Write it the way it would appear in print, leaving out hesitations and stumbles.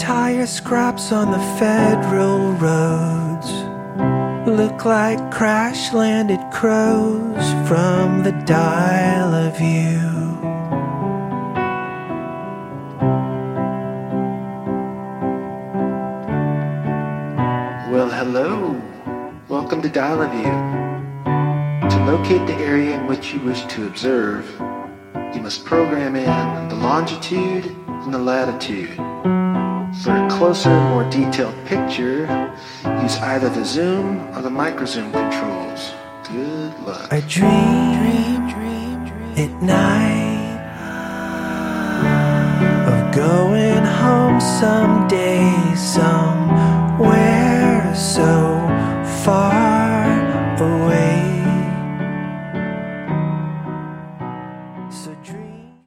tire scraps on the federal roads look like crash-landed crows from the dial of you. Well, hello. Welcome to Dial of View. To locate the area in which you wish to observe, you must program in the longitude and the latitude. For a closer, more detailed picture, use either the zoom or the microzoom controls. Good luck. I dream at night of going home someday, somewhere